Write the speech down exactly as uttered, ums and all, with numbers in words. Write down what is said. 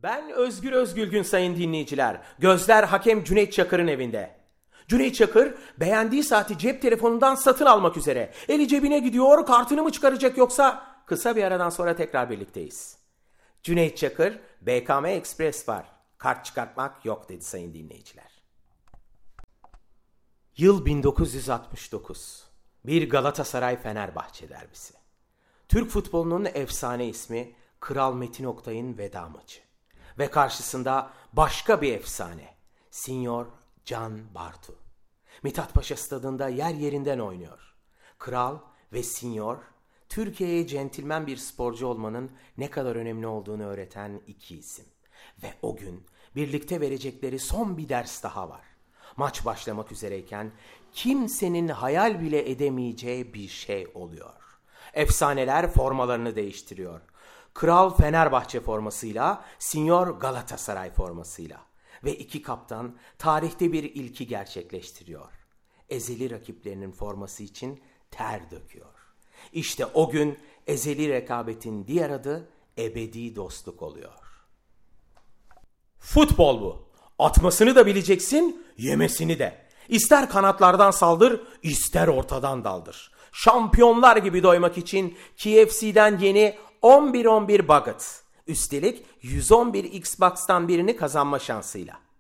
Ben Özgür Özgülgün sayın dinleyiciler. Gözler hakem Cüneyt Çakır'ın evinde. Cüneyt Çakır beğendiği saati cep telefonundan satın almak üzere. Eli cebine gidiyor, kartını mı çıkaracak yoksa? Kısa bir aradan sonra tekrar birlikteyiz. Cüneyt Çakır, B K M Express var. Kart çıkartmak yok dedi sayın dinleyiciler. Yıl bin dokuz yüz altmış dokuz. Bir Galatasaray-Fenerbahçe derbisi. Türk futbolunun efsane ismi Kral Metin Oktay'ın veda maçı. Ve karşısında başka bir efsane. Sinyor Can Bartu. Mithat Paşa Stadı'nda yer yerinden oynuyor. Kral ve Sinyor, Türkiye'ye centilmen bir sporcu olmanın ne kadar önemli olduğunu öğreten iki isim. Ve o gün birlikte verecekleri son bir ders daha var. Maç başlamak üzereyken kimsenin hayal bile edemeyeceği bir şey oluyor. Efsaneler formalarını değiştiriyor. Kral Fenerbahçe formasıyla, Sinyor Galatasaray formasıyla. Ve iki kaptan tarihte bir ilki gerçekleştiriyor. Ezeli rakiplerinin forması için ter döküyor. İşte o gün ezeli rekabetin diğer adı ebedi dostluk oluyor. Futbol bu. Atmasını da bileceksin, yemesini de. İster kanatlardan saldır, ister ortadan daldır. Şampiyonlar gibi doymak için K F C'den yeni on bir on bir Bucket. Üstelik yüz on bir Xbox'tan birini kazanma şansıyla.